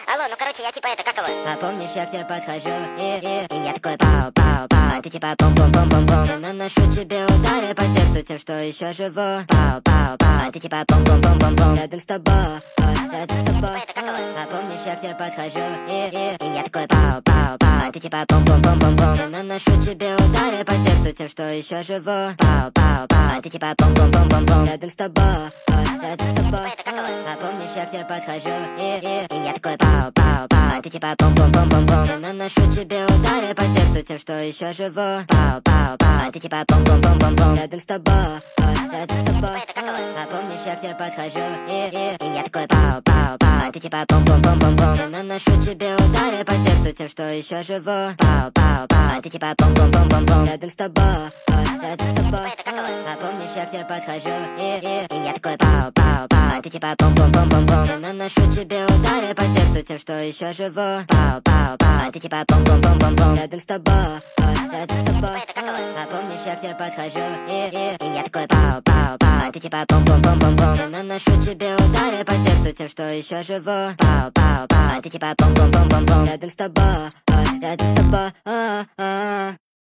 Алло, ну короче, я типа это, как его? А помнишь, я к тебе подхожу, и я такой пау-пау-пау, ты типа бум-бум-бум-бум-бум. Я наношу тебе удары по сердцу тем, что еще живу. Пау-пау-пау, ты типа бум-бум-бум-бум-бум. Рядом с тобой, рядом с тобой. А помнишь, я к тебе подхожу, и я такой пау-пау-пау, ты типа бум-бум-бум-бум-бум. Я наношу тебе удары по сердцу тем, что еще живу. Пау-пау-пау, ты типа бум-бум-бум-бум-бум. Рядом с тобой, рядом с тобой. А помнишь, я к тебе подхожу, и я такой пау-пау-пау, ты типа бум-бум-бум-бум-бум. Я наношу тебе удары по сердцу тем, что еще живу. Пау-пау-пау, ты типа бум-бум-бум-бум-бум. Рядом с тобой, рядом с тобой. А помнишь, я к тебе подхожу, и я такой пау-пау-пау, ты типа бум-бум-бум-бум-бум. Я наношу тебе удары по сердцу тем, что еще живу. Пау-пау-пау, ты типа бум-бум-бум-бум-бум. Рядом с тобой, рядом с тобой. А помнишь, я к тебе подхожу, и я такой пау-пау-пау, ты типа бум-бум-бум-бум-бум. Я наношу тебе удары по сердцу тем, что еще живу. Пау-пау-пау, ты типа бум-бум-бум-бум-бум. Рядом с тобой, рядом с тобой. А помнишь, я к тебе подхожу, и я такой пау-пау-пау, ты типа бум-бум-бум-бум-бум. Я наношу тебе удары по сердцу тем, что еще живу. Пау-пау-пау, ты типа бум-бум-бум-бум-бум. Рядом с тобой, рядом с тобой.